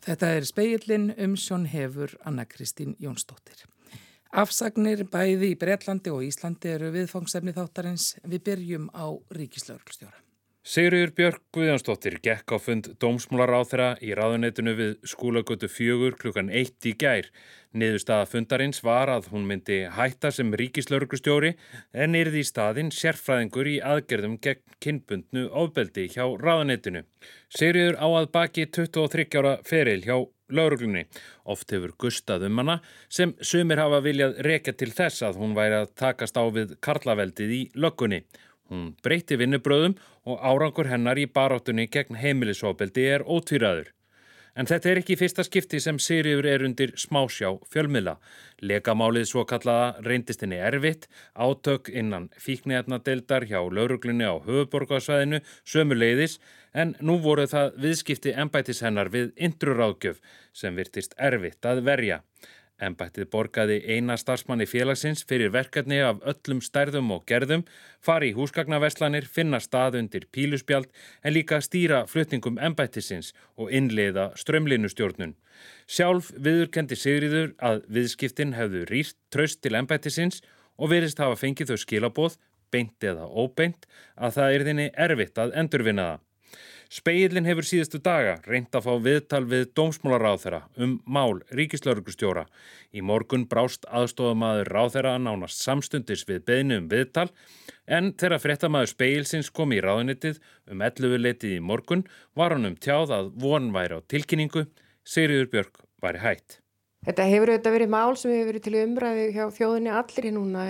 Þetta Spegillinn, umsjón hefur Anna Kristín Jónsdóttir. Afsagnir bæði í Bretlandi og Íslandi eru viðfangsefni þáttarins. Við byrjum á ríkislögreglustjóra. Sigríður Björk Guðjónsdóttir gekk á fund dómsmálaráðherra í ráðuneytinu við Skúlagötu 4 klukkan 1 í gær. Niðurstaða fundarins var að hún myndi hætta sem ríkislögreglustjóri en yrði í staðinn sérfræðingur í aðgerðum gegn kynbundnu ofbeldi hjá ráðuneytinu. Sigríður á að baki 23 ára feril hjá lögreglunni. Oft hefur gustað hana sem sumir hafa viljað rekja til þess að hún væri að takast á við karlaveldið í löggunni. Hún breytti vinnubröðum og árangur hennar í baráttunni gegn heimilisofbeldi er ótvíræður. En þetta er ekki í fyrsta skipti sem Sigríður undir smásjá fjölmiðla. Lekamálið svokallaða reyndist henni erfitt, átök innan fíkniefnadeildar hjá lögreglunni á höfuðborgarsvæðinu sömuleiðis, en nú voru það viðskipti embættis hennar við intruráðgjöf sem virtist erfitt að verja. Embættið borgaði eina starfsmanni félagsins fyrir verkefni af öllum stærðum og gerðum, fari í húsgagnaverslanir, finna stað undir píluspjald en líka stýra flutningum embættisins og innleiða straumlínustjórnun. Sjálf viðurkenndi Sigríður að viðskiptin hefðu rýrt traust til embættisins og virðist hafa fengið þau skilaboð, beint eða óbeint, að það yrði henni erfitt að endurvinna það. Spegillinn hefur síðustu daga reynt að fá viðtal við dómsmálaráðherra mál ríkislögreglustjóra. Í morgun brást aðstofamaður ráðherra nánast samstundis við beiðni viðtal, en þegar fréttamaður Spegilsins kom í ráðuneytið 11-leytið í morgun var honum tjáð að von væri á tilkynningu, Sigríður Björk væri hætt. Þetta hefur auðvitað verið mál sem hefur verið til umræðu hjá þjóðinni allri núna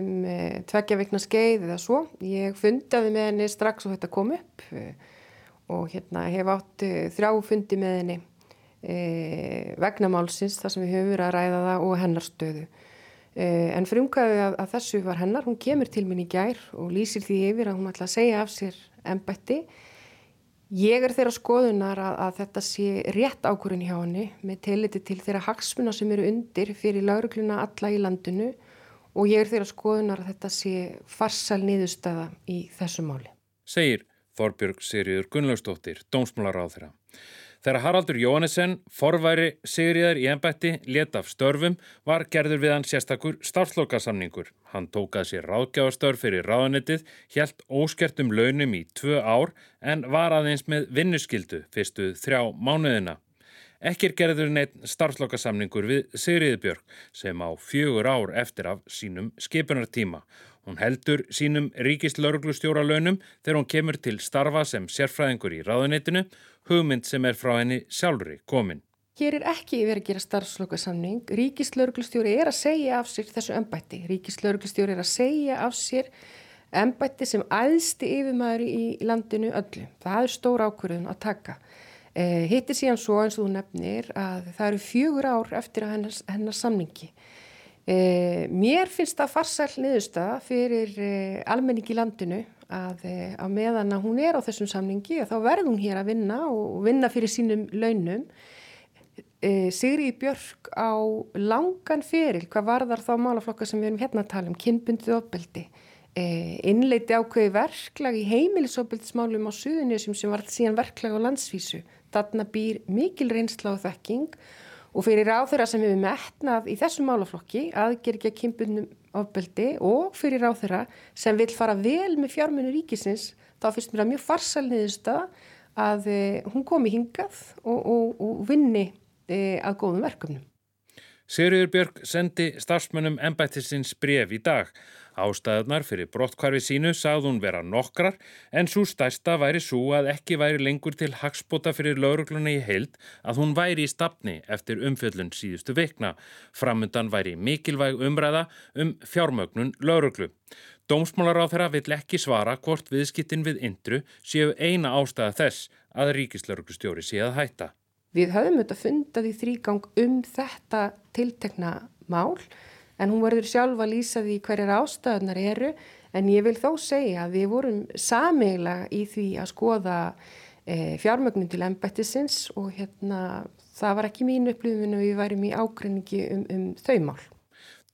2 vikna skeið eða svo. Ég fundaði með henni strax og þetta kom upp og hef átt 3 fundi með henni vegna málsins þar sem við höfum verið að ræða það og hennar stöðu. En frumkvæðið að þessu var hennar, hún kemur til mín í gær og lýsir því yfir að hún ætla að segja af sér embætti. Ég þeirra skoðunar að þetta sé rétt ákvörðun hjá henni með tilliti til þeirra hagsmuna sem eru undir fyrir lögregluna alla í landinu og ég þeirra skoðunar að þetta sé farsæl niðurstaða í þessu máli. Segir Þorbjörg Sigríður Gunnlaugsdóttir, dómsmálaráðherra. Þegar Haraldur Jóhannesson, forværi Sigríðar í embætti, lét af störfum, var gerður við hann sérstakur starfslokasamningur. Hann tók að sér ráðgjafastörf fyrir ráðuneytið, hélt óskertum launum í 2 ár en var aðeins með vinnuskyldu fyrstu 3 mánuðina. Ekki gerður neitt starfslokasamningur við Sigríði Björk sem á 4 ár eftir af sínum skipunartíma. Hún heldur sínum ríkislögreglustjóralaunum þegar hún kemur til starfa sem sérfræðingur í ráðuneytinu, hugmynd sem er frá henni sjálfri komin. Hér ekki verið að gera starfslokasamning. Ríkislögreglustjóri að segja af sér þessu embætti. Ríkislögreglustjóri að segja af sér embætti sem æðsti yfirmaður í landinu öllu. Það stór ákvörðun að taka. Hittir síðan svo eins og þú nefnir að það eru 4 ár eftir að hennar samningi. Mér finnst það farsæl niðurstaða fyrir almenning í landinu að á meðan að hún á þessum samningi þá verður hún hér að vinna og vinna fyrir sínum launum. Sigríður Björk á langan feril hvað varðar þá málaflokka sem við erum hérna að tala kynbundið ofbeldi. Innleiddi ákveði verklag í heimilisofbeldismálum á Suðurnesjum sem var síðan verklag á landsvísu. Þarna býr mikil reynsla og þekking og fyrir ráðherra sem hefur metnað í þessum málaflokki aðgerð gegn kynbundnu ofbeldi og fyrir ráðherra sem vill fara vel með fjármuni ríkisins, þá finnst mér að mjög farsæl niðurstaða að hún komi hingað og vinni að góðum verkefnum. Sigríður Björk sendi starfsmönnum embættisins bréf í dag. Ástæðurnar fyrir brotthvarfi sínu sagði hún vera nokkrar en sú stærsta væri sú að ekki væri lengur til hagsbóta fyrir lögregluna í heild að hún væri í stafni eftir umfjöllun síðustu vikna. Framundan væri mikilvæg umræða fjármögnun lögreglu. Dómsmálaráðherra vill ekki svara hvort viðskiptin við Intru séu eina ástæða þess að ríkislögreglustjóri sé að hætta. Við höfum þetta fundað í 3 þetta tiltekna mál en hún verður sjálf að lýsa því hverjar ástæðunar eru en ég vil þó segja að við vorum sameiginlega í því að skoða fjármögnun til embættisins og það var ekki mín upplifun og við værum í ágreiningi þau mál.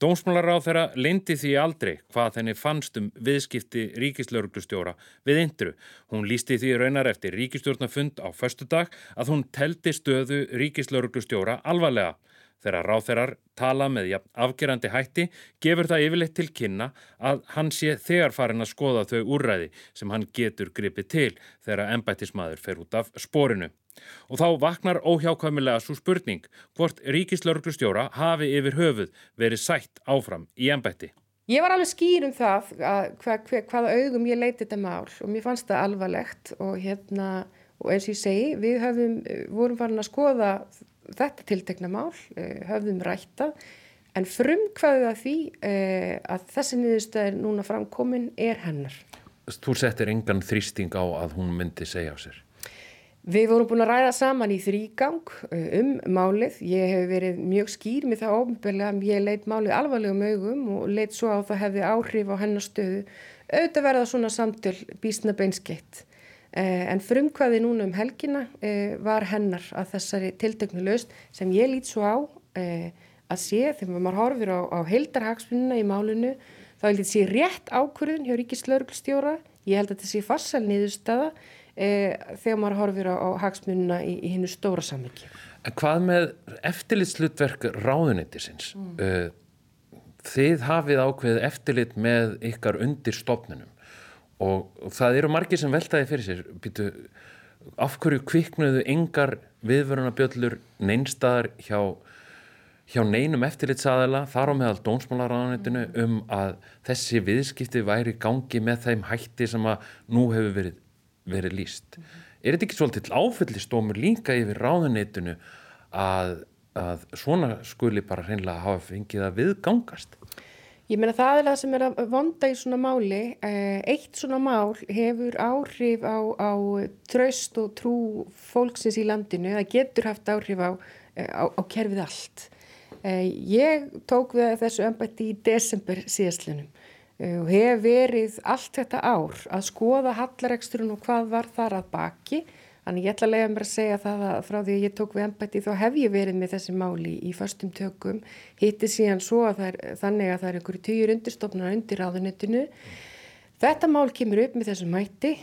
Dómsmálaráðherra leyndi því aldrei hvað henni fannst viðskipti ríkislögreglustjóra við Indru. Hún lýsti því raunar eftir ríkisstjórnarfund á föstudag að hún teldi stöðu ríkislögreglustjóra alvarlega. Þegar ráðherrar tala með jafn afgerandi hætti gefur það yfirleitt til kynna að hann sé þegar farin að skoða þau úrræði sem hann getur gripið til þegar embættismaður fer út af sporinu. Og þá vaknar óhjákvæmilega sú spurning hvort ríkislögreglustjóra hafi yfir höfuð verið sætt áfram í embætti. Ég var alveg skýr það hvaða augum ég leiti þetta mál og mér fannst það alvarlegt og eins og ég segi, við vorum farin að skoða þetta tiltekna mál, höfðum rættað, en frumkvæðið að því að þessi niðurstaða núna framkomin hennar. Þú settir engan þrýsting á að hún myndi segja á sér? Við vorum búin að ræða saman í þrígang málið. Ég hef verið mjög skýr með það opinberlega að ég leit málið alvarlegum augum og leit svo á það hefði áhrif á hennar stöðu. Auðvitað verða svona samtöl býsna beinskeitt. En frumkvæði núna helgina var hennar að þessari tilteknu lausn sem ég lít svo á að sé þegar maður horfir á heildarhagsmunina í málinu þá held ég að sé rétt ákvörðun hjá ríkislögreglustjóra. Ég held að þetta sé farsæl niðurstaða þegar maður horfir á hagsmunina í hinu stóra samhengi. En hvað með eftirlitshlutverk ráðuneytisins? Þið hafið ákveðið eftirlit með ykkar undir stofnunum og það eru margir sem veltaði fyrir sér. Býtu, af hverju kviknuðu engar viðvörunarbjöllur neinstaðar hjá neinum eftirlitsaðila, þar á meðal dómsmálaráðuneytinu að þessi viðskipti væri í gangi með þeim hætti sem að nú hefur verið lýst. Þetta ekki svolítið áfellisdómur líka yfir ráðuneytinu að svona skuli bara hreinlega hafa fengið að viðgangast? Ég meina það það sem að vonda í svona máli. Eitt svona mál hefur áhrif á traust og trú fólksins í landinu. Það getur haft áhrif á kerfið allt. Ég tók við þessu embætti í desember síðastliðnum og hef verið allt þetta ár að skoða hallareksturinn og hvað var þar að baki. Þannig ég ætla að leyfa mér að segja það að frá því að ég tók við embætti þá hef ég verið með þessi máli í föstum tökum. Hitti síðan svo að þannig að það einhverju 10 undirstofnunar undir ráðuneytinu. Þetta mál kemur upp með þessum hætti.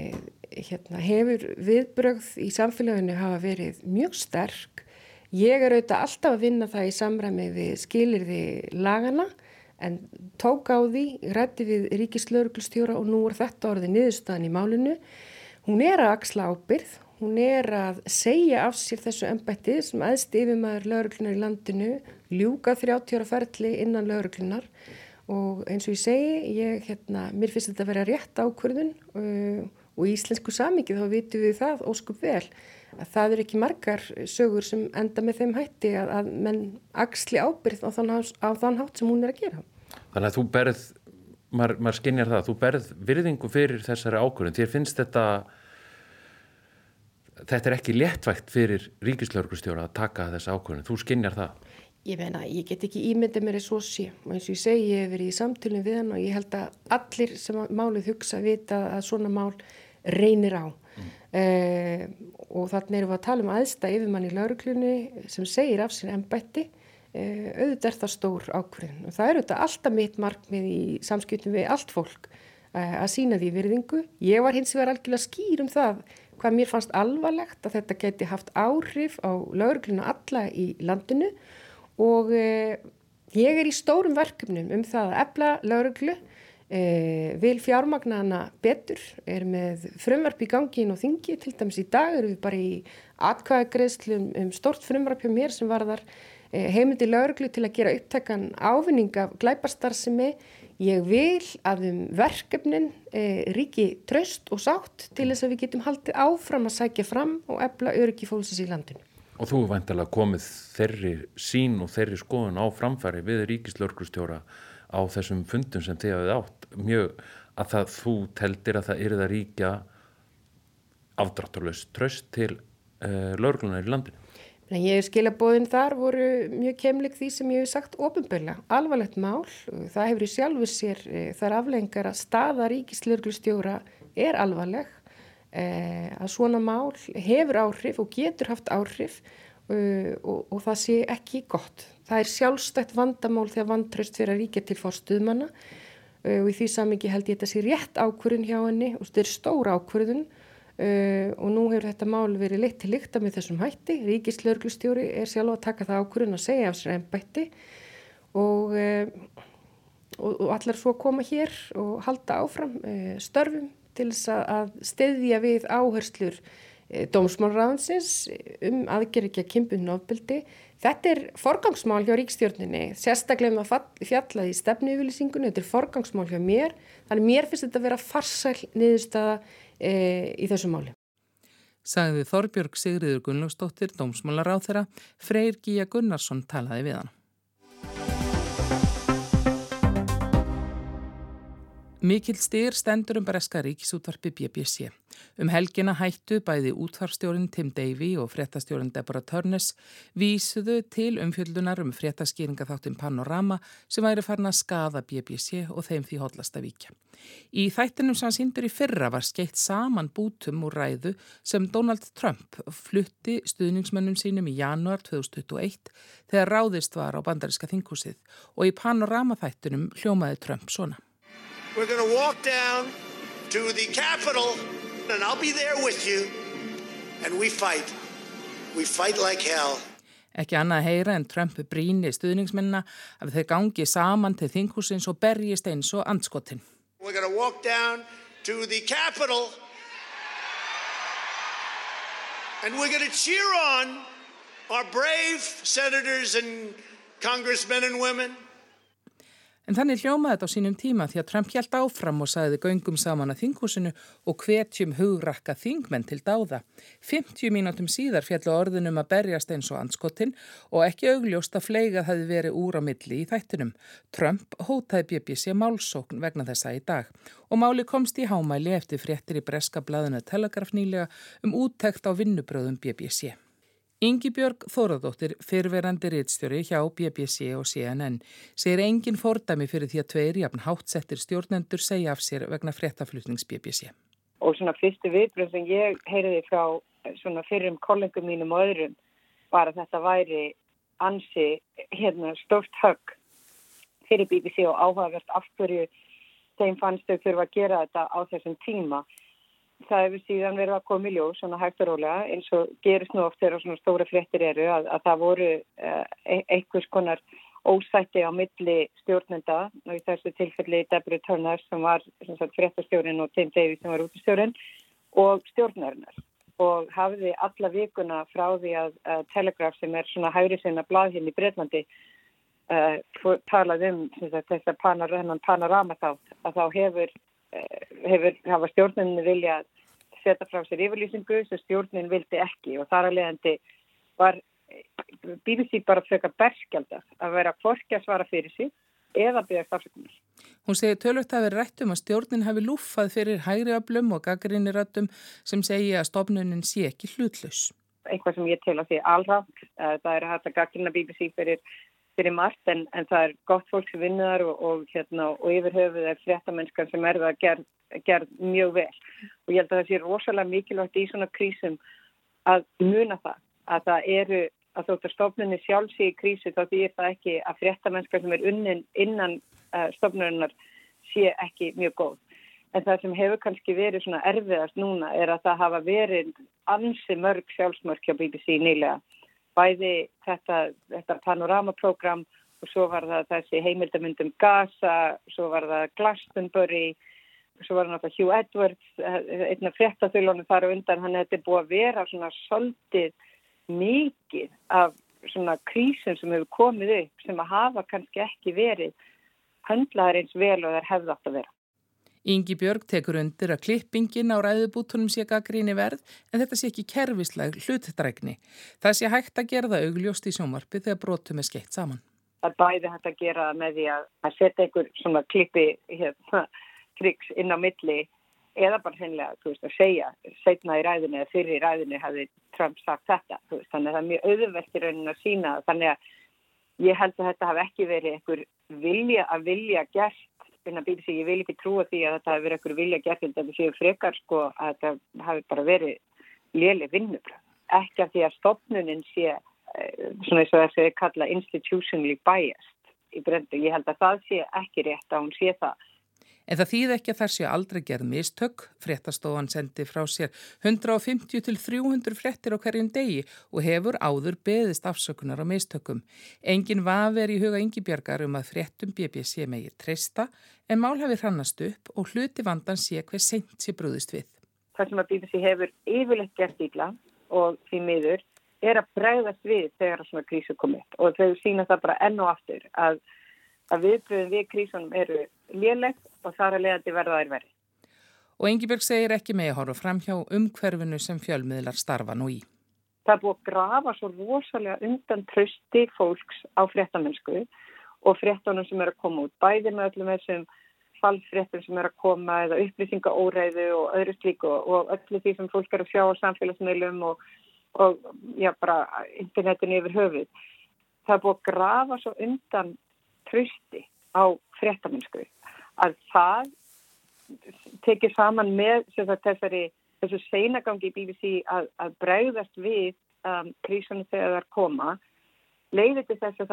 Hefur viðbrögð í samfélaginu hafa verið mjög sterk. Ég auðvitað alltaf að vinna það í samræmi við skilyrði lagana en tók á því, ræddi við ríkislögreglustjóra og nú þetta orðið niðurstaðan í málinu. Hún að axla ábyrgð, hún að segja af sér þessu embætti sem æðsti yfirmaður lögreglunar í landinu, ljúka 30 ára ferli innan lögreglunar og eins og ég segi, mér finnst þetta að vera rétt ákvörðun og í íslensku samhengi þá vitum við það óskup vel að það ekki margar sögur sem enda með þeim hætti að menn axli ábyrgð á þann hátt sem hún að gera. Þannig að þú berð maður skynjar það, þú berð virðingu fyrir þessari ákvörðun. Þér finnst þetta ekki léttvægt fyrir ríkislögreglustjóra að taka þessa ákvörðun. Þú skynjar það. Ég meina, ég get ekki ímyndið mér svo sé. Og eins og ég segi, ég hef verið í samtölum við hann og ég held að allir sem málið hugsa vita að svona mál reynir á. Og þarna erum við að tala æðsta yfirmann í lögreglunni sem segir af sér embætti. Auðvitað það stór ákvörðun og það auðvitað alltaf mitt markmið í samskiptum við allt fólk að sýna því virðingu. Ég var hins vegar algjörlega skýr það hvað mér fannst alvarlegt að þetta geti haft áhrif á lögregluna alla í landinu og ég í stórum verkefnum það að efla lögreglu, vil fjármagna hana betur, með frumvarp í gangi inn á þingi, til dæmis í dag erum við bara í atkvæðagreiðslu stórt frumvarp hjá mér sem varðar heimildir lögreglu til að gera upptækan ávinning af glæpastarfsemi. Ég vil að verkefnin ríki traust og sátt til þess að við getum haldið áfram að sækja fram og efla öryggi fólksins í landinu. Og þú væntanlega komið þeirri sýn og þeirri skoðun á framfæri við ríkislögreglustjóra á þessum fundum sem þið hafið átt. Mjög að þú teldir að það yrði að ríkja afdráttarlaust traust til lögreglunar í landinu. Ég skilaboðin þar voru mjög keimlik því sem ég hef sagt opinberlega. Alvarlegt mál, það hefur í sjálfu sér þær afleiðingar að staða ríkislögreglustjóra alvarleg, að svona mál hefur áhrif og getur haft áhrif og það sé ekki gott. Það sjálfstætt vandamál þegar vantraust fyrir að ríkja til forstöðumanna og í því samhengi held ég þetta sé rétt ákvörðun hjá henni og þetta stór ákvörðun og nú hefur þetta mál verið leitt til lykta með þessum hætti. Ríkislögreglustjóri sjálf að taka það ákvörðun að segja af sér embætti og allar svo koma hér og halda áfram störfum til þess að styðja við áherslur dómsmálaráðsins aðgerðir gegn kynbundnu ofbeldi. Þetta forgangsmál hjá ríkisstjórninni, sérstaklega fjallað í stefnuyfirlýsingunni, þetta forgangsmál hjá mér, þannig mér finnst þetta að vera farsæl niðurstaða í þessu máli. Sagði Þorbjörg Sigríður Gunnlaugsdóttir, dómsmálaráðherra, Freyr Gígja Gunnarsson talaði við hana. Mikill styr stendur breska ríkisútvarpi BBC. Helgina hættu bæði útvarpsstjórinn Tim Davie og fréttastjórinn Deborah Turnes vísuðu til umfjöllunar fréttaskýringaþáttinn Panorama sem væri farin að skaða BBC og þeim því hollast að víkja. Í þættinum sem hann sýndur í fyrra var skeytt saman bútum úr ræðu sem Donald Trump flutti stuðningsmönnum sínum í janúar 2021 þegar ráðist var á bandaríska þinghúsið og í Panorama þættinum hljómaði Trump svona. We're going to walk down to the Capitol, and I'll be there with you, and we fight. We fight like hell. Ekki annað að heyra en Trump brýni stuðningsmennina að þau gangi saman til þinghúsins og berjist eins og andskotin. We're going to walk down to the Capitol, and we're going to cheer on our brave senators and congressmen and women. En þannig hljómaði þetta á sínum tíma því að Trump hélt áfram og sagði göngum saman að þinghúsinu og hvetjum hugrakka þingmenn til dáða. 50 mínútum síðar féllu orðinum að berjast eins og andskotin og ekki augljóst að fleigað hefði verið úr á milli í þættinum. Trump hótaði BBC málsókn vegna þessa í dag og máli komst í hámæli eftir fréttir í breska blaðinu Telegraph nýlega úttekt á vinnubröðum BBC. Ingibjörg Þórðardóttir, fyrrverandi ritstjóri hjá BBC og CNN, segir engin fordæmi fyrir því að tveir jafn háttsettir stjórnendur segja af sér vegna fréttaflutnings BBC. Og svona fyrstu viðbrögð sem ég heyriði frá svona fyrrum kollegum mínum og öðrum var að þetta væri ansi stórt högg fyrir BBC og áhugavert af hverju þeim fannst þau þurfa að gera þetta á þessum tíma. Það hefur síðan verið að koma í ljós svona hægt og rólega eins og gerist nú oft þegar svona stóra fréttir eru að það voru einhvers konar ósætti á milli stjórnenda og í þessu tilfelli Deborah Turnes sem var fréttastjórinn og Tim Davie sem var útistjórinn og stjórnarinnar og hafði alla vikuna frá því að Telegraph sem svona hægri sinna blað hérna í Bretlandi talað þessa panorama þátt að þá hafa stjórninni vilja setja frá sér yfirlýsingu sem stjórnin vildi ekki og þar að leiðandi var BBC bara frekar berskjaldað að vera hvorki að svara fyrir sig eða biðjast afsökunar. Hún segir töluvert hafi rætt að stjórnin hafi lúffað fyrir hægri öflum og gagnrýniröddum sem segi að stofnunin sé ekki hlutlaus. Eitthvað sem ég tel að því alrangt, það hægt að gagnrýna BBC fyrir margt en það gott fólk sem vinnur og yfir höfuð fréttamennskan sem það gerð mjög vel og ég held að það sé rosalega mikilvægt í svona krísum að muna það að það eru að þótt að stofnunni sjálf sé í krísu þá þýðir það ekki að fréttamennskan sem unnin innan stofnunarinnar sé ekki mjög góð en það sem hefur kannski verið svona erfiðast núna að það hafa verið ansi mörg sjálfsmörk hjá BBC nýlega bæði þetta panoramaprógram og svo var það þessi heimildamynd Gaza, svo var það Glastonbury, svo var það náttúrulega Hugh Edwards, einn af fréttaþulunum þar á undan, hann þetta búið að vera svona svolítið mikið af svona krísum sem hefur komið upp sem að hafa kannski ekki verið höndlaðar eins vel og þær hefði átt að vera. Ingibjörg tekur undir að klippingin á ræðubútunum sé gagnrýni verð en þetta sé ekki kerfislæg hlutdrægni. Það sé hægt að gera það augljóst í sjónvarpi þegar brotum skeytt saman. Það bæði hægt að gera með því að setja einhver svona klippi triks inn á milli eða bara hreinlega að segja seinna í ræðinu eða fyrir í ræðinu hefði Trump sagt þetta. Þannig að það mjög auðvelt í rauninni að sýna þannig að ég held að þetta hafi ekki verið einhver vilja gert innan BBC, ég vil ekki trúa því að þetta hafi verið einhver vilja gert en þetta séu frekar að þetta hafi bara verið léleg vinnubrögð. Ekki af því að stofnunin sé svona eins og þessi kalla institutionally biased í Bretlandi. Ég held að það sé ekki rétt að hún sé það. En það þýði ekki að þar sé aldrei gerð mistök. Fréttastofan sendi frá sér 150 til 300 fréttir á hverjum degi og hefur áður beðist afsökunar á mistökum. Engin vafi í huga Ingibjargar að fréttum BBC megi treysta, en mál hafi hrannast upp og hluti vandan sé hver seint sé brugðist við. Það sem að BBC hefur yfirleitt gert illa og því miður að bregðast við þegar svona krísu komið. Og þau sýna það bara enn og aftur að viðbröðin við krísunum eru léleg og þar að leiðandi verða þær verri. Og Ingibjörg segir ekki megi horfa fram hjá umhverfinu sem fjölmiðlar starfa nú í. Það búið að grafa svo rosalega undan trausti fólks á fréttamennsku og fréttunum sem að koma út. Bæði með öllum þessum fallfréttum sem að koma eða upplýsingaóreiðu og öðru slíku og öllu því sem fólk að sjá á samfélagsmiðlum og já, bara internetinu yfir höfuð. Það búið að grafa svo undan trausti á fréttamennsku að það tekið saman með þessu seinagangi í BBC að bregðast við krísunum þegar það koma leiðir til þess að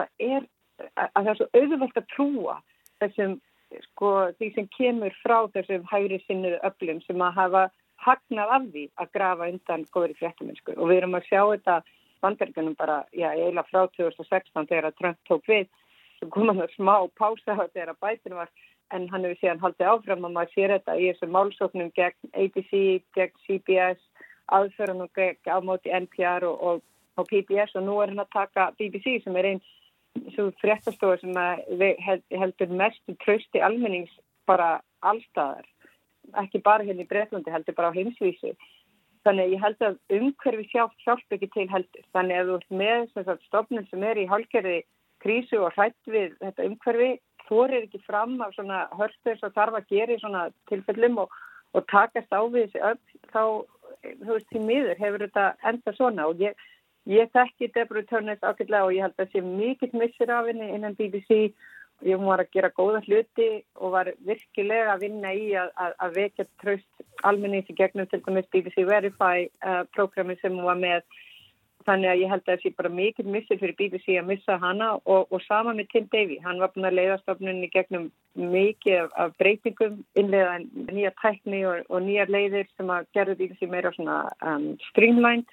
það er svo auðvelt að trúa þessum því sem kemur frá þessum hægri sinnuðu öflum sem að hafa hagnað af því að grafa undan góðri fréttamennsku og við erum að sjá þetta Bandaríkjunum bara, eiginlega frá 2016 þegar Trump tók við, svo kom hann að smá pása þegar Biden var, en hann hefur síðan haldið áfram og maður sér þetta í þessum málsóknum gegn ABC, gegn CBS, aðferðan og á móti NPR og PBS og nú hann að taka BBC sem einn svo fréttastofa sem heldur mestu trausti almennings bara allstaðar, ekki bara hérna í Bretlandi, heldur bara á heimsvísu. Þannig ég held að umhverfi hjálp ekki til heldur. Þannig að þú ert með stofnun sem í hálfgerði krísu og hrætt við þetta umhverfi, þorir ekki fram af svona hörtur sem þarf að gera í svona tilfellum og takast á við þessi öll, þá, þú veist, því miður hefur þetta enda svona og ég þekki Deborah Turner ágætlega og ég held að sé mikill missir af henni innan BBC. Ég var að gera góða hluti og var virkilega að vinna í að vekja traust almennings í gegnum til dæmis BBC Verify prógrami sem hún var með. Þannig að ég held að það sé bara mikill missir fyrir BBC að missa hana og sama með Tim Davie. Hann var búin að leiða stofnuninni gegnum mikið af breytingum, innleiða nýja tækni og nýjar leiðir sem að gerðu BBC meira svona streamlined.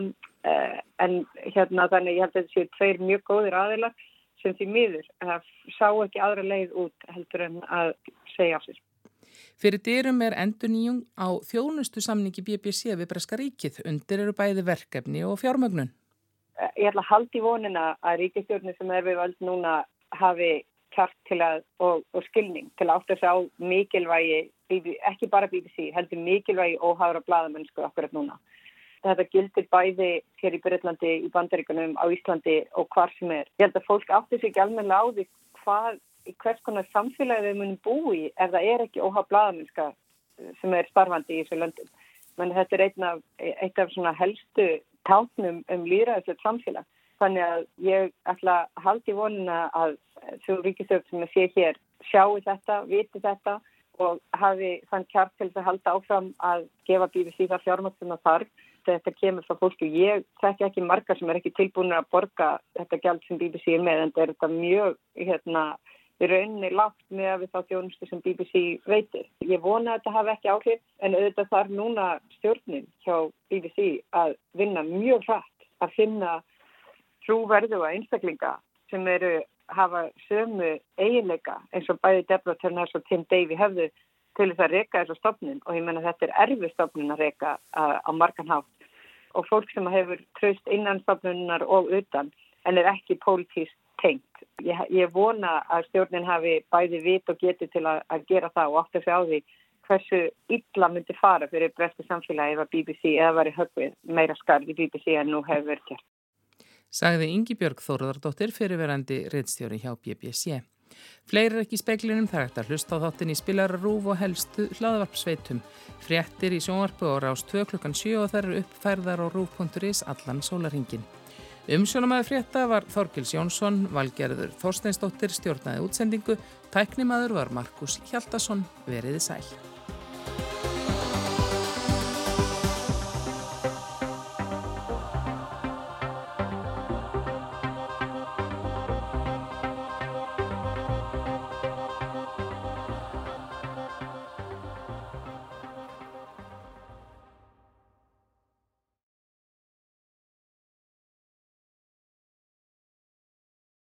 En þannig ég held að það sé tveir mjög góðir aðilar sem því miður sá ekki aðra leið út heldur en að segja af sér. Fyrir dyrum endurnýjung á þjónustusamningi BBC við Breska ríkið. Undir eru bæði verkefni og fjármögnun. Ég ætla að halda í vonina að ríkisstjórnin sem við völd núna hafi kjark til og skilning til að átta sig á mikilvægi, ekki bara BBC, heldur mikilvægi óháðra blaðamennsku akkurat núna. Þetta gildir bæði hér í Bretlandi, í Bandaríkjunum, á Íslandi og hvar sem Ég held að fólk átti sig ekki almennilega á því hvers konar samfélagi þau munum búi ef það ekki óháð blaðamennska sem starfandi í þessu löndum. Men þetta eitt af svona helstu táknum lýðræðislegt samfélag. Þannig að ég ætla að halda í vonina að þú ríkisstjórn sem sé hér sjái þetta, viti þetta og hafi þann kjark til að halda áfram að gefa BBC það fjármagn sem það þarf. Þetta kemur frá fólki. Ég þekki ekki margar sem ekki tilbúinir að borga þetta gjald sem BBC með, en þetta mjög í rauninni lágt með við þá þjónustu sem BBC veitir. Ég vona að þetta hafi ekki áhrif, en auðvitað þarf núna stjórnin hjá BBC að vinna mjög hratt að finna trúverðuga einstaklinga sem hafa sömu eiginleika eins og bæði Deborah Turner og Tim Davie hefðu til þess að reka þessa stofnun og ég menna þetta erfið stofnun að reka á margan hátt og fólk sem hefur traust innan stofnunar og utan en ekki pólitískt tengt. Ég vona að stjórnin hafi bæði vit og geti til að gera það og átta sig á því hversu illa myndi fara fyrir breska samfélagi ef að BBC eða væri höggvið meira skarð í BBC en nú hefur verið gert. Sagði Ingibjörg Þórðardóttir fyrrverandi ritstjóri hjá BBC. Fleiri ekki í speglinum, það hægt að hlusta á þáttin í Spilara RÚV og helstu hlaðvarpsveitum. Fréttir í sjónvarpi og Rás 2 klukkan 7 og þær uppfærðar á rúv.is allan sólarhringinn. Umsjónamaður frétta var Þorgils Jónsson, Valgerður Þorsteinsdóttir stjórnaði útsendingu, tæknimaður var Markus Hjaltason, veriði sæl.